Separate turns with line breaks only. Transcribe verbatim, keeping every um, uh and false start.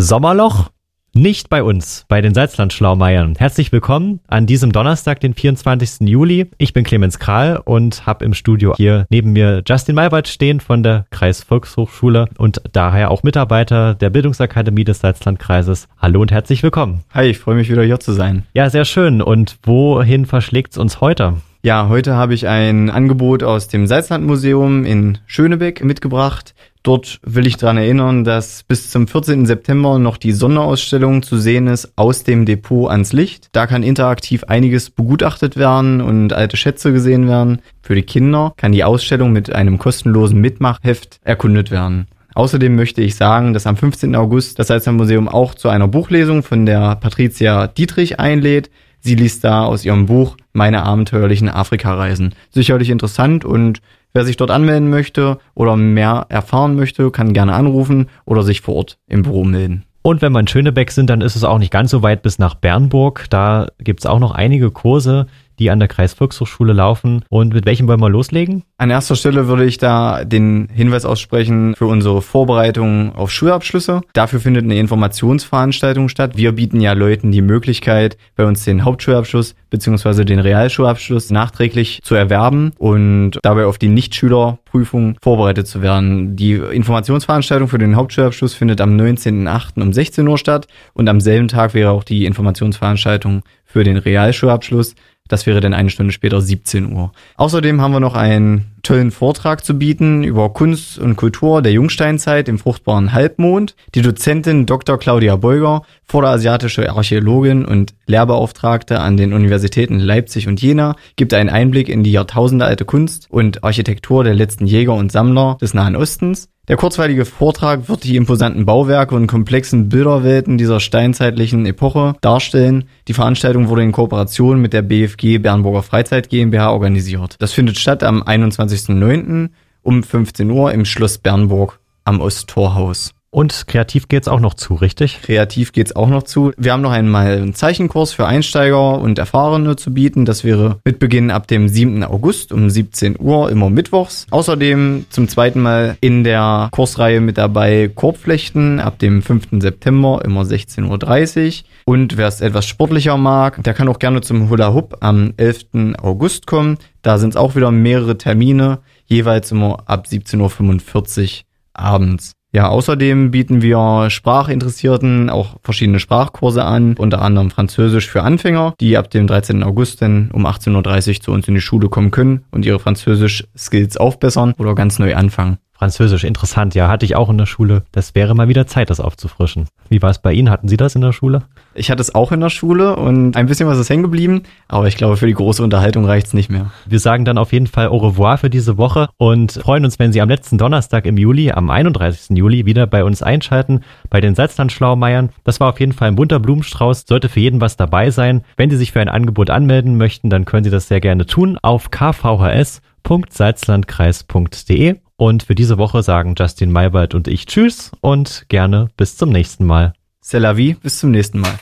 Sommerloch? Nicht bei uns, bei den Salzland-Schlaumeiern. Herzlich willkommen an diesem Donnerstag, den vierundzwanzigsten Juli. Ich bin Clemens Kral und habe im Studio hier neben mir Justin Maywald stehen von der Kreisvolkshochschule und daher auch Mitarbeiter der Bildungsakademie des Salzlandkreises. Hallo und herzlich willkommen.
Hi, ich freue mich wieder hier zu sein.
Ja, sehr schön. Und wohin verschlägt's uns heute?
Ja, heute habe ich ein Angebot aus dem Salzlandmuseum in Schönebeck mitgebracht. Dort will ich daran erinnern, dass bis zum vierzehnten September noch die Sonderausstellung zu sehen ist, aus dem Depot ans Licht. Da kann interaktiv einiges begutachtet werden und alte Schätze gesehen werden. Für die Kinder kann die Ausstellung mit einem kostenlosen Mitmachheft erkundet werden. Außerdem möchte ich sagen, dass am fünfzehnten August das Salzlandmuseum auch zu einer Buchlesung von der Patricia Dietrich einlädt. Sie liest da aus ihrem Buch Meine abenteuerlichen Afrikareisen. Sicherlich interessant, und wer sich dort anmelden möchte oder mehr erfahren möchte, kann gerne anrufen oder sich vor Ort im Büro melden.
Und wenn wir in Schönebeck sind, dann ist es auch nicht ganz so weit bis nach Bernburg. Da gibt es auch noch einige Kurse, die an der Kreisvolkshochschule laufen. Und mit welchem wollen wir loslegen?
An erster Stelle würde ich da den Hinweis aussprechen für unsere Vorbereitung auf Schulabschlüsse. Dafür findet eine Informationsveranstaltung statt. Wir bieten ja Leuten die Möglichkeit, bei uns den Hauptschulabschluss bzw. den Realschulabschluss nachträglich zu erwerben und dabei auf die Nichtschülerprüfung vorbereitet zu werden. Die Informationsveranstaltung für den Hauptschulabschluss findet am neunzehnten achten um sechzehn Uhr statt und am selben Tag wäre auch die Informationsveranstaltung für den Realschulabschluss. Das wäre dann eine Stunde später, siebzehn Uhr. Außerdem haben wir noch einen tollen Vortrag zu bieten über Kunst und Kultur der Jungsteinzeit im fruchtbaren Halbmond. Die Dozentin Doktor Claudia Beuger, vorderasiatische Archäologin und Lehrbeauftragte an den Universitäten Leipzig und Jena, gibt einen Einblick in die jahrtausendealte Kunst und Architektur der letzten Jäger und Sammler des Nahen Ostens. Der kurzweilige Vortrag wird die imposanten Bauwerke und komplexen Bilderwelten dieser steinzeitlichen Epoche darstellen. Die Veranstaltung wurde in Kooperation mit der B F G Bernburger Freizeit GmbH organisiert. Das findet statt am einundzwanzigsten neunten um fünfzehn Uhr im Schloss Bernburg am Osttorhaus.
Und kreativ geht's auch noch zu, richtig?
Kreativ geht's auch noch zu. Wir haben noch einmal einen Zeichenkurs für Einsteiger und Erfahrene zu bieten. Das wäre mit Beginn ab dem siebten August um siebzehn Uhr, immer mittwochs. Außerdem zum zweiten Mal in der Kursreihe mit dabei Korbflechten ab dem fünften September, immer sechzehn Uhr dreißig. Und wer es etwas sportlicher mag, der kann auch gerne zum Hula Hoop am elften August kommen. Da sind es auch wieder mehrere Termine, jeweils immer ab siebzehn Uhr fünfundvierzig abends. Ja, außerdem bieten wir Sprachinteressierten auch verschiedene Sprachkurse an, unter anderem Französisch für Anfänger, die ab dem dreizehnten August dann um achtzehn Uhr dreißig zu uns in die Schule kommen können und ihre Französisch-Skills aufbessern oder ganz neu anfangen.
Französisch, interessant. Ja, hatte ich auch in der Schule. Das wäre mal wieder Zeit, das aufzufrischen. Wie war es bei Ihnen? Hatten Sie das in der Schule?
Ich hatte es auch in der Schule und ein bisschen was ist hängen geblieben, aber ich glaube, für die große Unterhaltung reicht es nicht mehr.
Wir sagen dann auf jeden Fall au revoir für diese Woche und freuen uns, wenn Sie am letzten Donnerstag im Juli, am einunddreißigsten Juli, wieder bei uns einschalten, bei den Salzland-Schlaumeiern. Das war auf jeden Fall ein bunter Blumenstrauß, sollte für jeden was dabei sein. Wenn Sie sich für ein Angebot anmelden möchten, dann können Sie das sehr gerne tun auf k v h s punkt salzlandkreis punkt d e. Und für diese Woche sagen Justin Maywald und ich Tschüss und gerne bis zum nächsten Mal.
C'est la vie, bis zum nächsten Mal.